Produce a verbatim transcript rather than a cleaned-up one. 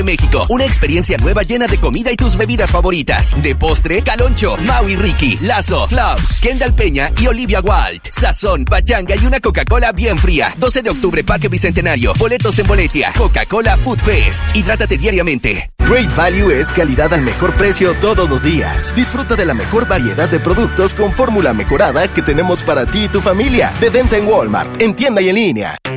México, una experiencia nueva llena de comida y tus bebidas favoritas. De postre, Caloncho, Maui Ricky, Lazo, Klaus, Kendall Peña y Olivia Wilde. Sazón, pachanga y una Coca-Cola bien fría. doce de octubre, Parque Bicentenario. Boletos en Boletia. Coca-Cola Food Fest. Hidrátate diariamente. Great Value es calidad al mejor precio todos los días. Disfruta de la mejor variedad de productos con fórmula mejorada que tenemos para ti y tu familia. De venta en Walmart, en tienda y en línea.